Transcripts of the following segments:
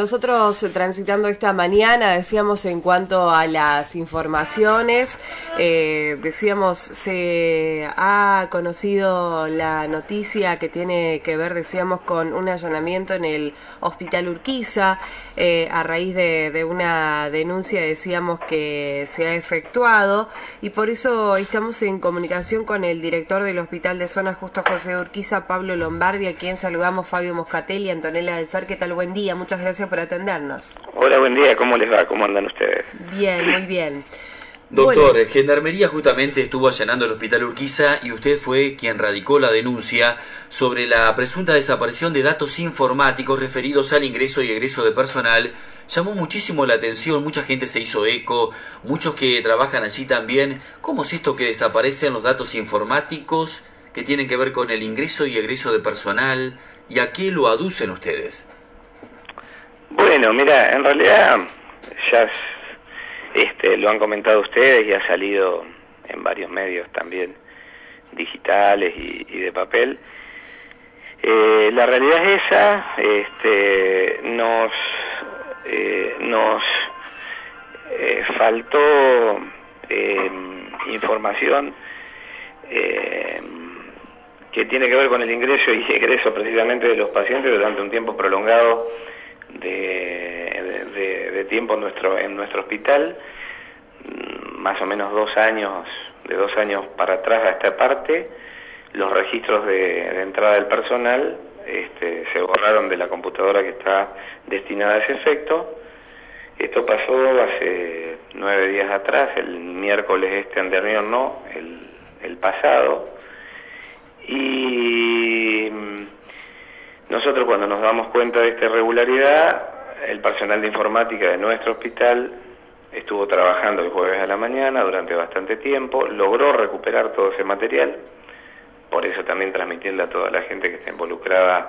nosotros transitando esta mañana, decíamos en cuanto a las informaciones, decíamos, se ha conocido la noticia que tiene que ver, decíamos, con un allanamiento en el Hospital Urquiza, a raíz de una denuncia, decíamos, que se ha efectuado, y por eso estamos en comunicación con el director del Hospital de Zona Justo José Urquiza, Pablo Lombardi, a quien saludamos, Fabio Moscatelli, Antonella del Sar. ¿Qué tal? Buen día, muchas gracias por atendernos. Hola, buen día, ¿cómo les va? ¿Cómo andan ustedes? Bien, muy bien. Doctor, bueno, Gendarmería justamente estuvo allanando el Hospital Urquiza y usted fue quien radicó la denuncia sobre la presunta desaparición de datos informáticos referidos al ingreso y egreso de personal. Llamó muchísimo la atención, mucha gente se hizo eco, muchos que trabajan allí también. ¿Cómo es esto que desaparecen los datos informáticos que tienen que ver con el ingreso y egreso de personal? ¿Y a qué lo aducen ustedes? Bueno, mira, en realidad ya lo han comentado ustedes y ha salido en varios medios también, digitales y de papel. La realidad es esa, nos faltó información que tiene que ver con el ingreso y egreso precisamente de los pacientes durante un tiempo prolongado de tiempo en nuestro hospital, más o menos 2 años, de 2 años para atrás a esta parte. Los registros de entrada del personal se borraron de la computadora que está destinada a ese efecto. Esto pasó hace 9 días atrás, el miércoles anterior, no, el pasado. Y nosotros, cuando nos damos cuenta de esta irregularidad, el personal de informática de nuestro hospital estuvo trabajando el jueves a la mañana durante bastante tiempo, logró recuperar todo ese material, por eso también transmitirle a toda la gente que está involucrada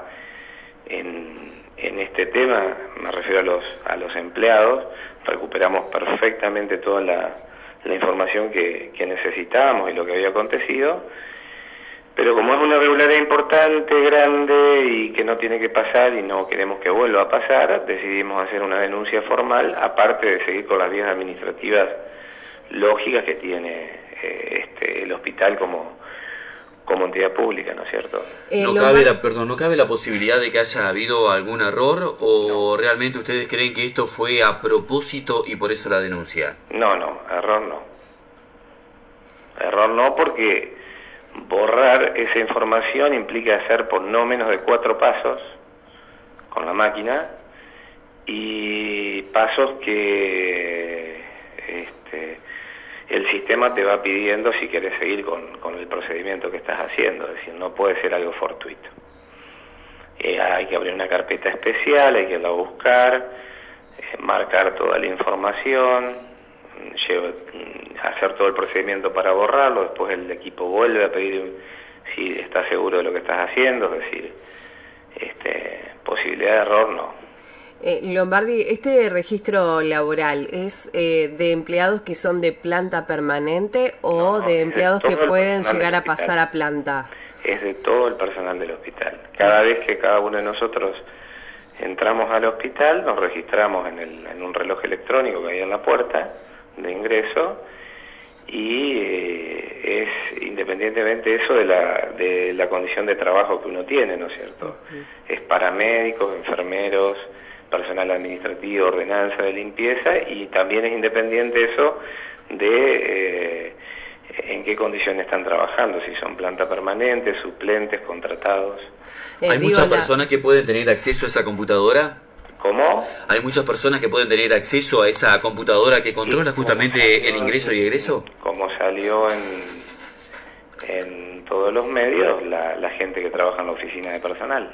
en este tema, me refiero a los empleados, recuperamos perfectamente toda la información que necesitábamos y lo que había acontecido. Pero como es una irregularidad importante, grande y que no tiene que pasar y no queremos que vuelva a pasar, decidimos hacer una denuncia formal, aparte de seguir con las vías administrativas lógicas que tiene el hospital como entidad pública, ¿no es cierto? ¿No cabe la posibilidad de que haya habido algún error o no? ¿Realmente ustedes creen que esto fue a propósito y por eso la denuncia? No, error no. Error no, porque borrar esa información implica hacer por no menos de 4 pasos con la máquina, y pasos que el sistema te va pidiendo si querés seguir con el procedimiento que estás haciendo. Es decir, no puede ser algo fortuito. Hay que abrir una carpeta especial, hay que irla a buscar, marcar toda la información, hacer todo el procedimiento para borrarlo. Después el equipo vuelve a pedir si está seguro de lo que estás haciendo, es decir, posibilidad de error no. Lombardi, ¿este registro laboral es de empleados que son de planta permanente o de empleados que pueden llegar a pasar a planta? Es de todo el personal del hospital. Cada vez que cada uno de nosotros entramos al hospital, nos registramos en un reloj electrónico que hay en la puerta de ingreso, y es independientemente eso de la condición de trabajo que uno tiene, ¿no es cierto? Es paramédicos, enfermeros, personal administrativo, ordenanza de limpieza, y también es independiente eso de en qué condiciones están trabajando, si son planta permanente, suplentes, contratados. ¿Hay muchas personas que pueden tener acceso a esa computadora? ¿Cómo? ¿Hay muchas personas que pueden tener acceso a esa computadora que controla justamente el ingreso y egreso? Como salió en todos los medios, la gente que trabaja en la oficina de personal.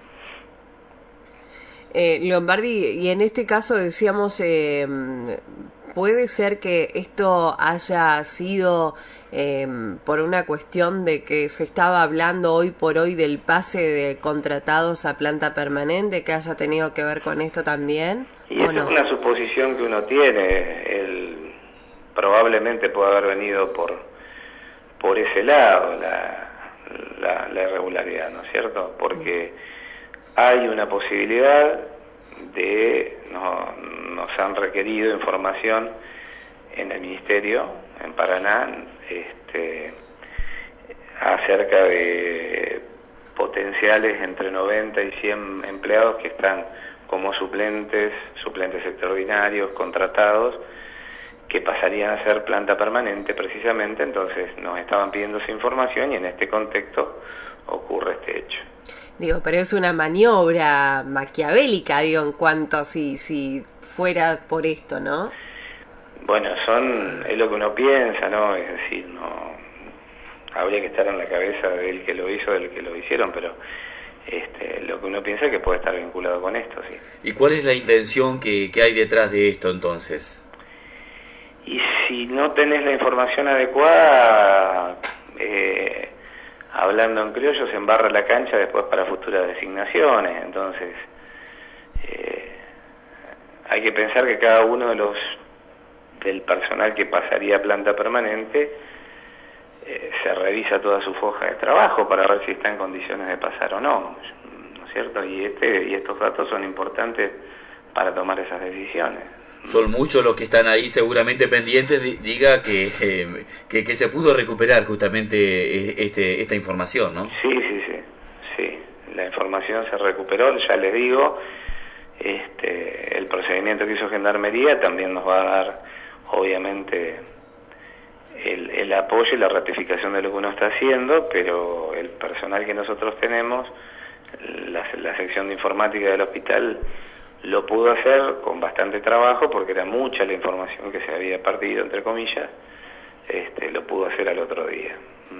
Lombardi, y en este caso decíamos, ¿puede ser que esto haya sido por una cuestión de que se estaba hablando hoy por hoy del pase de contratados a planta permanente, que haya tenido que ver con esto también? Y esa es una suposición que uno tiene. Probablemente puede haber venido por ese lado la irregularidad, ¿no es cierto? Porque hay una posibilidad de nos han requerido información en el Ministerio, en Paraná, acerca de potenciales entre 90 y 100 empleados que están como suplentes extraordinarios, contratados, que pasarían a ser planta permanente precisamente. Entonces nos estaban pidiendo esa información y en este contexto ocurre este hecho. Digo, pero es una maniobra maquiavélica, digo, en cuanto si fuera por esto, ¿no? Bueno, es lo que uno piensa, ¿no? Es decir, no habría que estar en la cabeza del que lo hizo, del que lo hicieron, pero lo que uno piensa es que puede estar vinculado con esto, sí. ¿Y cuál es la intención que hay detrás de esto, entonces? Y si no tenés la información adecuada, hablando en criollo, se embarra la cancha después para futuras designaciones. Entonces, hay que pensar que cada uno del personal que pasaría a planta permanente se revisa toda su hoja de trabajo para ver si está en condiciones de pasar o no, ¿no es cierto? Y estos datos son importantes para tomar esas decisiones. Son muchos los que están ahí seguramente pendientes, diga que se pudo recuperar justamente esta información, ¿no? Sí, la información se recuperó, ya les digo, el procedimiento que hizo Gendarmería también nos va a dar, obviamente, el apoyo y la ratificación de lo que uno está haciendo, pero el personal que nosotros tenemos, la sección de informática del hospital, lo pudo hacer con bastante trabajo porque era mucha la información que se había perdido, entre comillas, lo pudo hacer al otro día.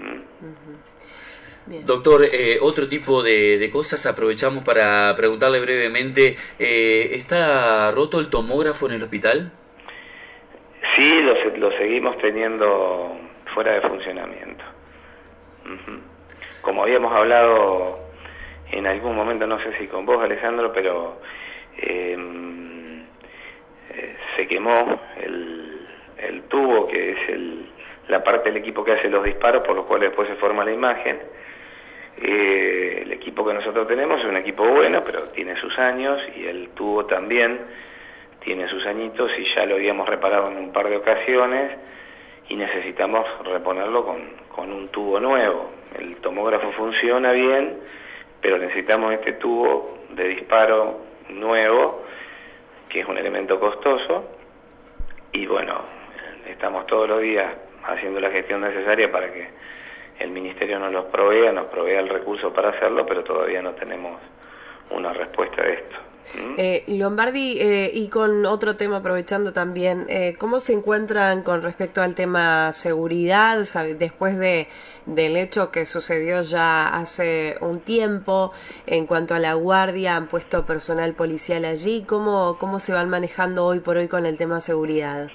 Doctor, otro tipo de cosas, aprovechamos para preguntarle brevemente, ¿está roto el tomógrafo en el hospital? Sí, lo seguimos teniendo fuera de funcionamiento. Como habíamos hablado en algún momento, no sé si con vos, Alejandro, pero se quemó el tubo, que es la parte del equipo que hace los disparos, por los cuales después se forma la imagen. El equipo que nosotros tenemos es un equipo bueno, pero tiene sus años, y el tubo también tiene sus añitos, y ya lo habíamos reparado en un par de ocasiones y necesitamos reponerlo con un tubo nuevo. El tomógrafo funciona bien, pero necesitamos este tubo de disparo nuevo, que es un elemento costoso, y bueno, estamos todos los días haciendo la gestión necesaria para que el Ministerio nos provea el recurso para hacerlo, pero todavía no tenemos una respuesta de esto. Lombardi, y con otro tema, aprovechando también, ¿cómo se encuentran con respecto al tema seguridad? Después del hecho que sucedió ya hace un tiempo, en cuanto a la guardia, han puesto personal policial allí, ¿cómo se van manejando hoy por hoy con el tema seguridad?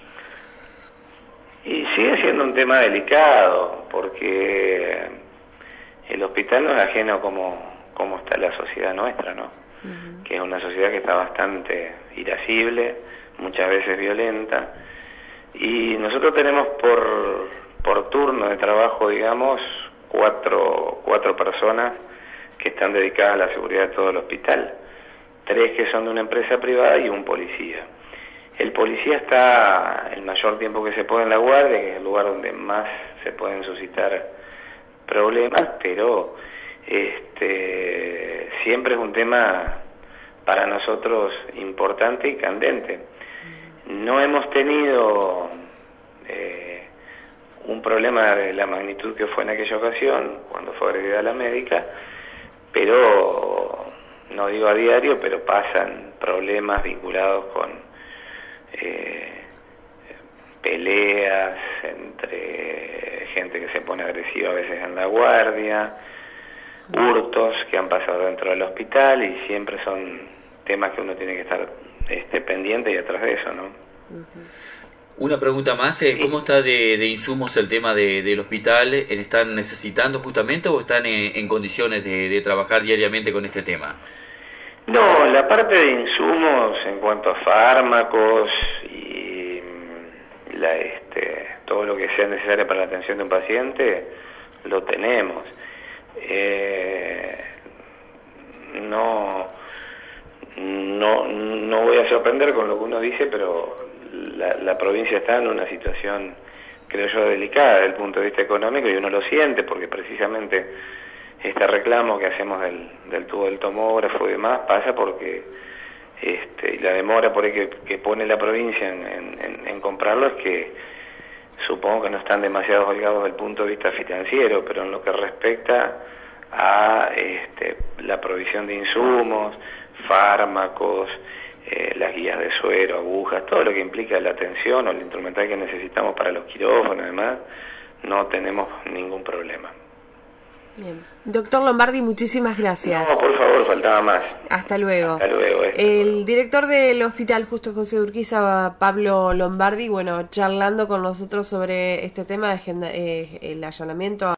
Y sigue siendo un tema delicado, porque el hospital no es ajeno a cómo está la sociedad nuestra, ¿no? Que es una sociedad que está bastante irascible, muchas veces violenta, y nosotros tenemos por turno de trabajo, digamos, cuatro personas que están dedicadas a la seguridad de todo el hospital, 3 que son de una empresa privada y un policía. El policía está el mayor tiempo que se puede en la guardia, que es el lugar donde más se pueden suscitar problemas, pero siempre es un tema para nosotros importante y candente. No hemos tenido un problema de la magnitud que fue en aquella ocasión, cuando fue agredida la médica, pero no digo a diario, pero pasan problemas vinculados con peleas entre gente que se pone agresiva a veces en la guardia, hurtos que han pasado dentro del hospital, y siempre son temas que uno tiene que estar pendiente y atrás de eso, ¿no? Una pregunta más, ¿cómo está de insumos el tema del hospital? ¿Están necesitando justamente o están en condiciones de trabajar diariamente con este tema? No, la parte de insumos en cuanto a fármacos y todo lo que sea necesario para la atención de un paciente, lo no voy a sorprender con lo que uno dice, pero la provincia está en una situación, creo yo, delicada desde el punto de vista económico, y uno lo siente porque precisamente este reclamo que hacemos del tubo del tomógrafo y demás pasa porque y la demora por ahí que pone la provincia en comprarlo es que supongo que no están demasiado holgados desde el punto de vista financiero, pero en lo que respecta a la provisión de insumos, fármacos, las guías de suero, agujas, todo lo que implica la atención o el instrumental que necesitamos para los quirófanos y demás, no tenemos ningún problema. Bien. Doctor Lombardi, muchísimas gracias. No, por favor, faltaba más. Hasta luego. Hasta luego. El director del Hospital Justo José de Urquiza, Pablo Lombardi, bueno, charlando con nosotros sobre este tema de el allanamiento